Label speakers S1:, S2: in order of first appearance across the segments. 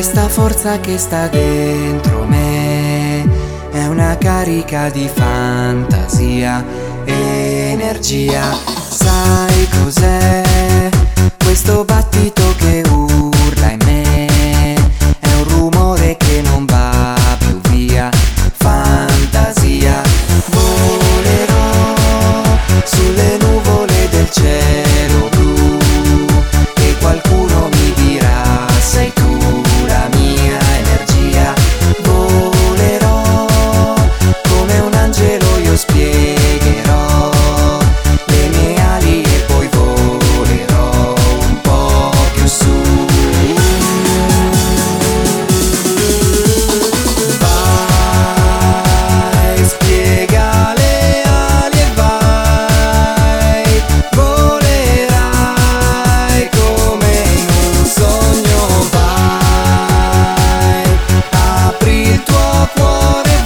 S1: Questa forza che sta dentro me è una carica di fantasia, energia. Sai cos'è? Questo battito che urla in me è un rumore che non va più via. Fantasia, volerò sulle nuvole del cielo blu e qualcuno mi dirà: sei tu la mia energia. Volerò come un angelo, io spiegherò le mie ali e poi volerò un po' più su. Vai, spiega le ali e vai, volerai come in un sogno. Vai, apri il tuo cuore,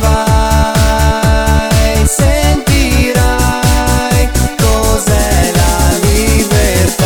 S1: vai, sentirai cos'è la libertà.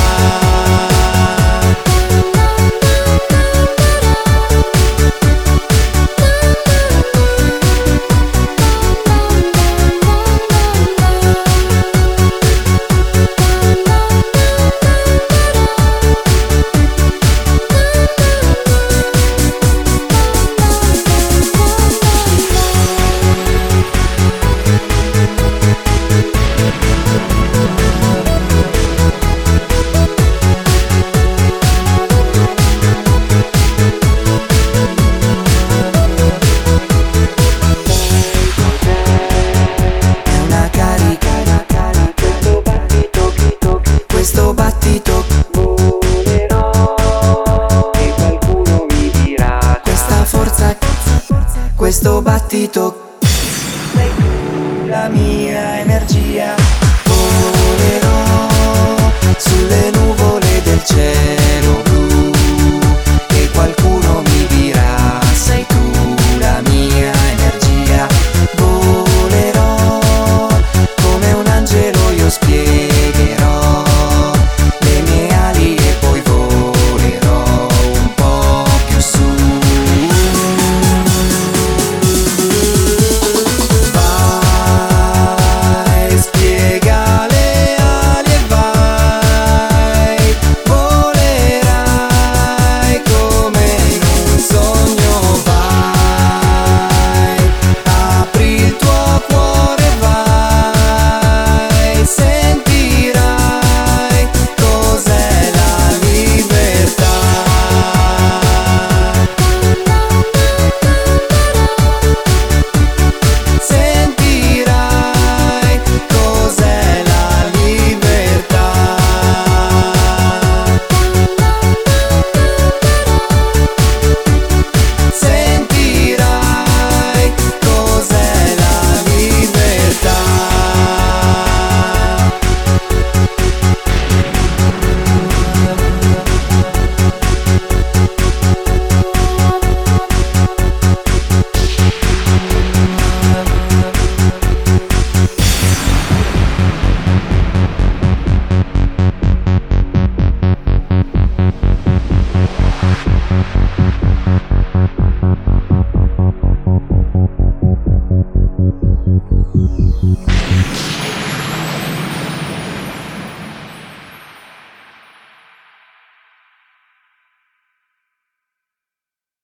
S1: Questo battito volerò e qualcuno mi dirà: questa forza, questo battito, sei tu la mia energia. Volerò sulle nuvole del cielo